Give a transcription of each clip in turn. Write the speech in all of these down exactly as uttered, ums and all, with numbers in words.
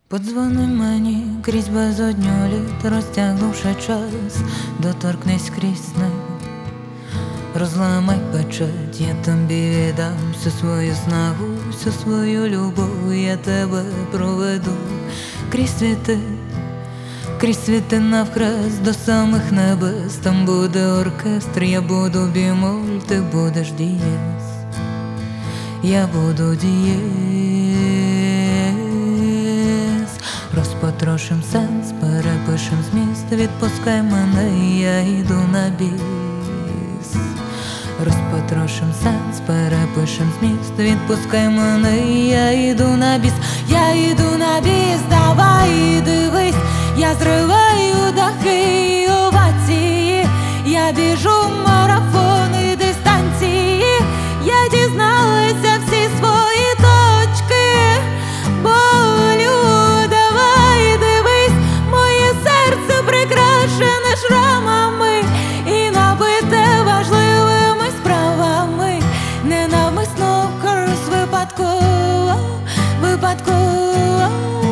Подзвони мені крізь безодню літ, розтягнувши час, доторкнись крізь сни. Розламай печать, я тобі віддам всю свою снагу, всю свою любов, я тебе проведу крізь світи, крізь світи навхрест до самих небес. Там буде оркестр, я буду бімоль, ти будеш дієс, я буду дієс. Розпотрошим сенс, перепишем зміст, відпускай мене, я йду на біс. Розпотрошим сенс, перепишем зміст, відпускай мене, я йду на біс. Я йду на біс, давай дивись, я зриваю дахи і овації, я біжу марафони дистанції, я дізналася всі свої точки болю. Давай дивись, моє серце прикрашене шрамами і набите важливими справами. Ненавмисно вкорс, випадково, випадково.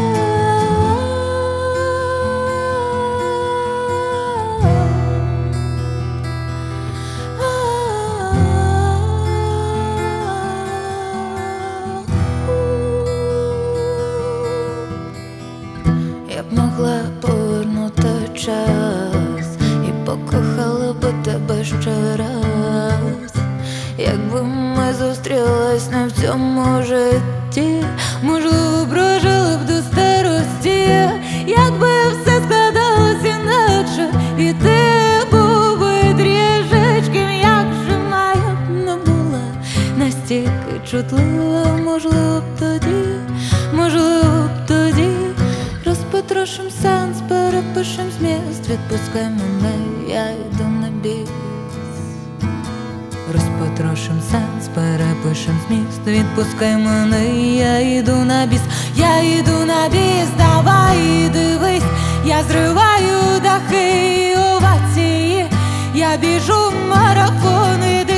Я б могла повернути час і покохала би тебе ще раз, якби ми зустрілись не в цьому житті, можливо, прожили б до старості, якби все складалось інакше, і ти був би трішечки м'якшим, а я б не була настільки чутлива. Можливо б тоді, можливо б тоді розпотрошим сенс, перепишем зміст, відпускай мене, я йду на біс. Розпотрошим сенс, перепишем зміст, відпускай мене, я йду на біс. Я йду на біс, давай дивись, я зриваю дахи і овації, я біжу марафони.